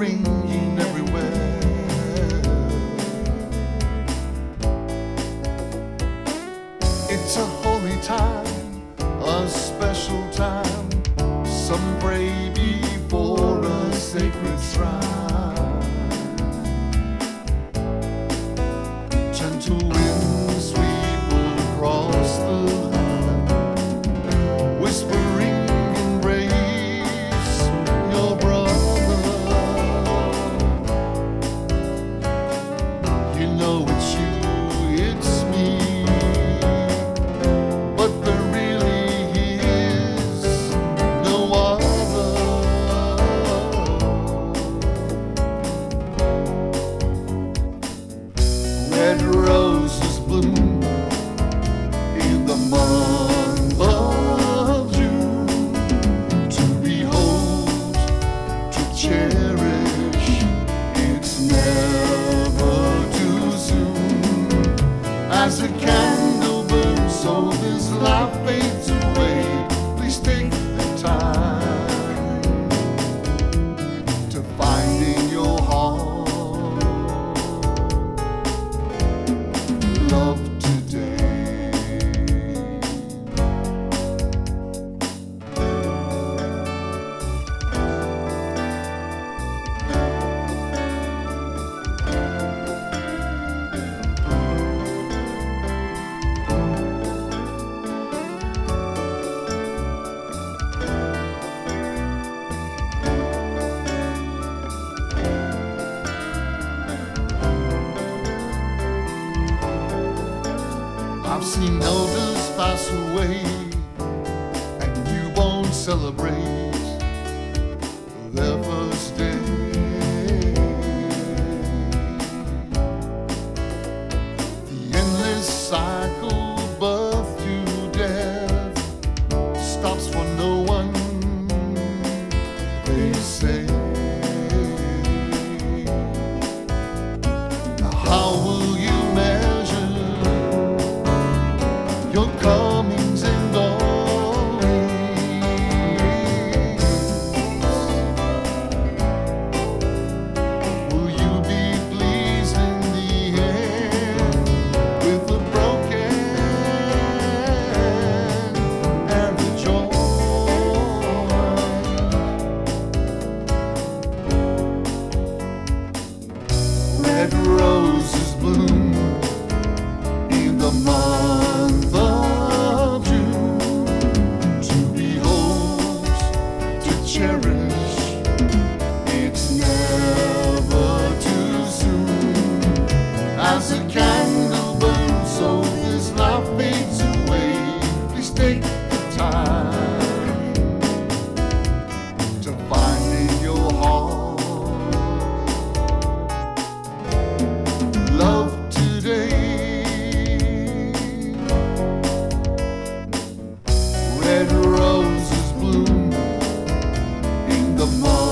ringing everywhere. It's a holy time, a special time. Some pray before a sacred shrine. Gentle winds sweep across the land, whispering embrace your brother. You know it's you, it's me, but there really is no other. Red roses bloom in the month of June, to behold, to cherish. It's never too soon. As a candle burns, so this life fades away. Please take the time to find in your heart love today. I've seen elders pass away, and you won't celebrate their first day. The endless cycle, birth to death, stops for no one, they say. Now how will you measure your comings and goings? Will you be pleased in the end with the broken and the joy? Red roses bloom in the month of June, to behold, to cherish. It's never too soon. As a candle burns, so this life fades away. Please take the time to find in your heart love today. Red roses bloom in the morning.